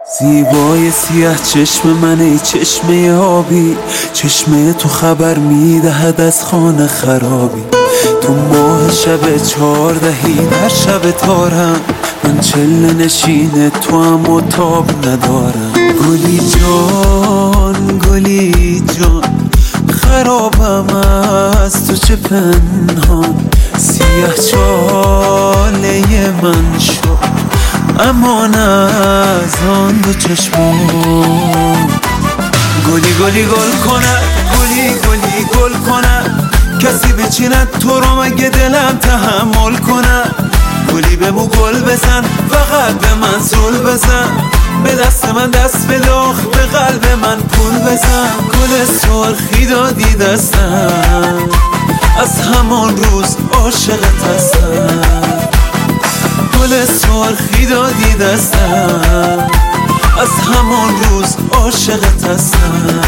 زیبای سیاه چشم من، ای چشمه آبی، چشمه تو خبر میدهد از خانه خرابی. تو ماه شب 14 در شب تارم، من چله نشین تو هم و تاب ندارم. گلی جان گلی جان، خرابم از تو چه پنهان. سیاه چاله من شو، امان از آن دو چشمان. گلی گلی گل کنه، گلی گلی گل کنه، کسی بچیند تو رو مگه دلم تحمل کنه. گلی به مو گل بزن، فقط به من زل بزن، به دست من دست بداخ، به قلب من پول بزن. گل سرخی دادی دستم، از همان روز عاشقت هستم. گل سرخی دادی دستم، از همان روز عاشقت هستم.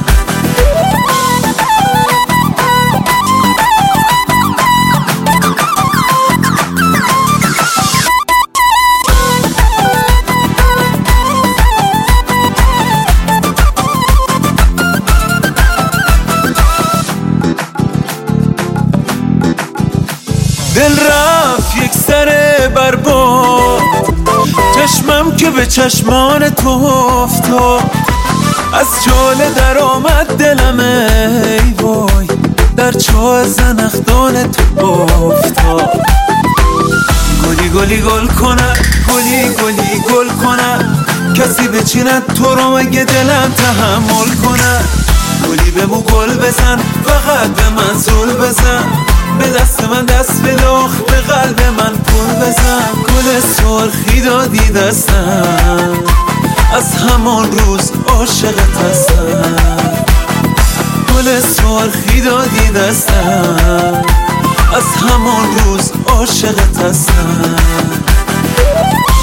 دل رفت یک سر برباد، چشمم که به چشمان تو افتاد. از جاله در آمد دلم ای وای، در چاه زنخدان تو افتاد. گلی گلی گل کنه، گلی گلی گل کنه، کسی بچیند تو رو مگه دلم تحمل کنه. گلی به مو گل بزن، فقط به من زل بزن، به دست من دست بداخ، به قلب من پول بزن. گل سرخی دادی دستم، از همان روز عاشقت هستم. گل سرخی دادی دستم، از همان روز عاشقت هستم.